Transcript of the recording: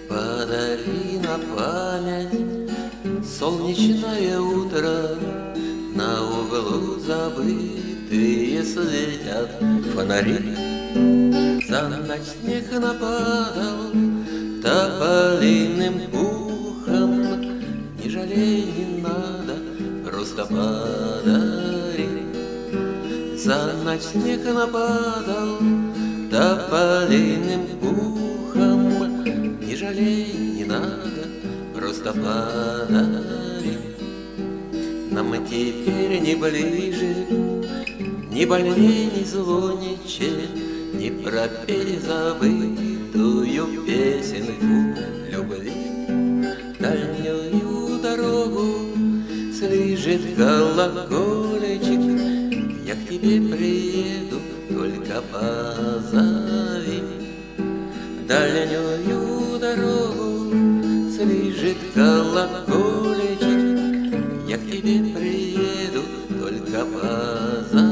Подари на память солнечное утро, на углу забытые светят фонари. За ночь снег нападал тополиным пухом, не жалей, не надо, просто подари. За ночь снег нападал тополиным пухом, не жалей, не надо, просто подари. Нам теперь не ближе, ни больнее, ни звониче, не пропей забытую песенку любви. Дальнюю дорогу слежит колокольчик, я к тебе приеду, только позови. Дальнюю дорогу слежит колокольчик, я к тебе приеду, только позови.